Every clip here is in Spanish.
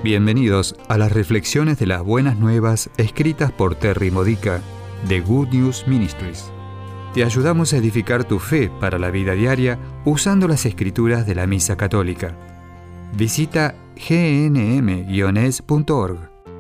Bienvenidos a las reflexiones de las buenas nuevas escritas por Terry Modica de Good News Ministries. Te ayudamos a edificar tu fe para la vida diaria usando las escrituras de la Misa Católica. Visita gnm-es.org.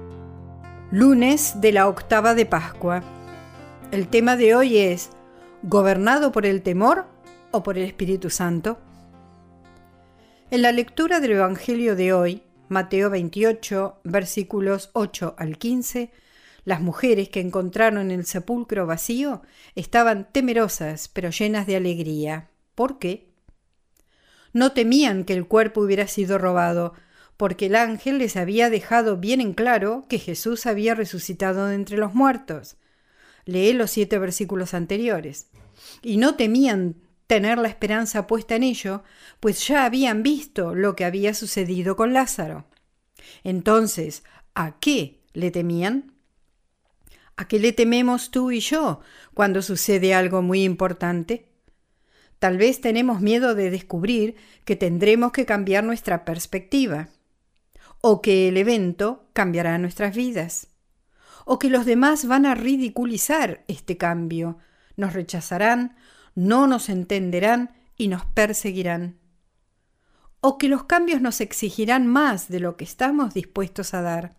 Lunes de la octava de Pascua. El tema de hoy es ¿gobernado por el temor o por el Espíritu Santo? En la lectura del Evangelio de hoy, Mateo 28, versículos 8 al 15, las mujeres que encontraron el sepulcro vacío estaban temerosas, pero llenas de alegría. ¿Por qué? No temían que el cuerpo hubiera sido robado, porque el ángel les había dejado bien en claro que Jesús había resucitado de entre los muertos. Lee los 7 versículos anteriores. Y no temían tener la esperanza puesta en ello, pues ya habían visto lo que había sucedido con Lázaro. Entonces, ¿a qué le temían? ¿A qué le tememos tú y yo cuando sucede algo muy importante? Tal vez tenemos miedo de descubrir que tendremos que cambiar nuestra perspectiva, o que el evento cambiará nuestras vidas, o que los demás van a ridiculizar este cambio, nos rechazarán, no nos entenderán y nos perseguirán. O que los cambios nos exigirán más de lo que estamos dispuestos a dar.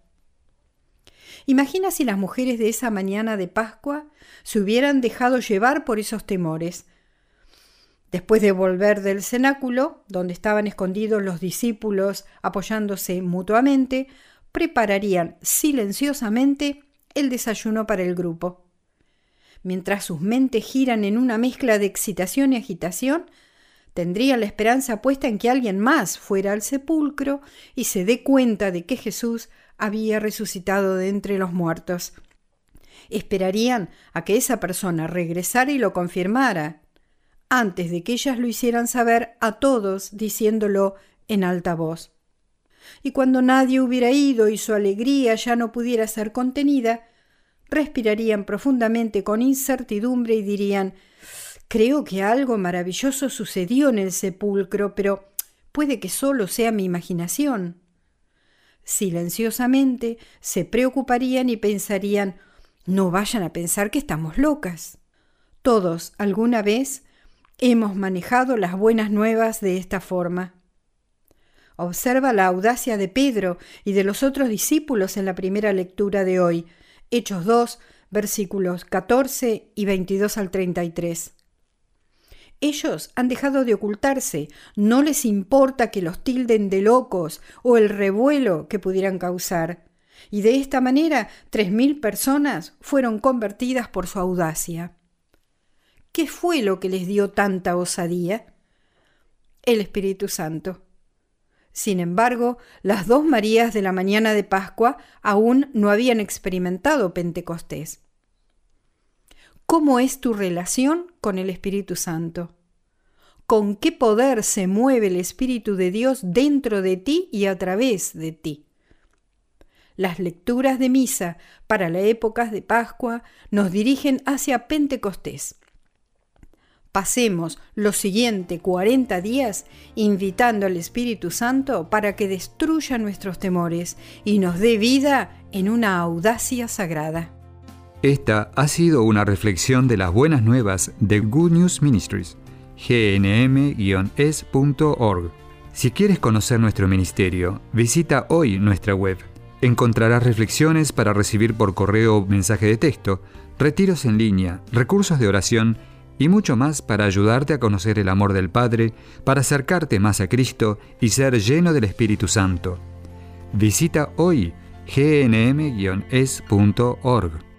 Imagina si las mujeres de esa mañana de Pascua se hubieran dejado llevar por esos temores. Después de volver del cenáculo, donde estaban escondidos los discípulos apoyándose mutuamente, prepararían silenciosamente el desayuno para el grupo. Mientras sus mentes giran en una mezcla de excitación y agitación, tendrían la esperanza puesta en que alguien más fuera al sepulcro y se dé cuenta de que Jesús había resucitado de entre los muertos. Esperarían a que esa persona regresara y lo confirmara, antes de que ellas lo hicieran saber a todos diciéndolo en alta voz. Y cuando nadie hubiera ido y su alegría ya no pudiera ser contenida, respirarían profundamente con incertidumbre y dirían: creo que algo maravilloso sucedió en el sepulcro, pero puede que solo sea mi imaginación. Silenciosamente se preocuparían y pensarían: no vayan a pensar que estamos locas. Todos, alguna vez, hemos manejado las buenas nuevas de esta forma. Observa la audacia de Pedro y de los otros discípulos en la primera lectura de hoy, Hechos 2, versículos 14 y 22 al 33. Ellos han dejado de ocultarse, no les importa que los tilden de locos o el revuelo que pudieran causar. Y de esta manera 3.000 personas fueron convertidas por su audacia. ¿Qué fue lo que les dio tanta osadía? El Espíritu Santo. Sin embargo, las 2 Marías de la mañana de Pascua aún no habían experimentado Pentecostés. ¿Cómo es tu relación con el Espíritu Santo? ¿Con qué poder se mueve el Espíritu de Dios dentro de ti y a través de ti? Las lecturas de misa para la época de Pascua nos dirigen hacia Pentecostés. Pasemos los siguientes 40 días invitando al Espíritu Santo para que destruya nuestros temores y nos dé vida en una audacia sagrada. Esta ha sido una reflexión de las buenas nuevas de Good News Ministries, gnm-es.org. Si quieres conocer nuestro ministerio, visita hoy nuestra web. Encontrarás reflexiones para recibir por correo o mensaje de texto, retiros en línea, recursos de oración y mucho más para ayudarte a conocer el amor del Padre, para acercarte más a Cristo y ser lleno del Espíritu Santo. Visita hoy gnm-es.org.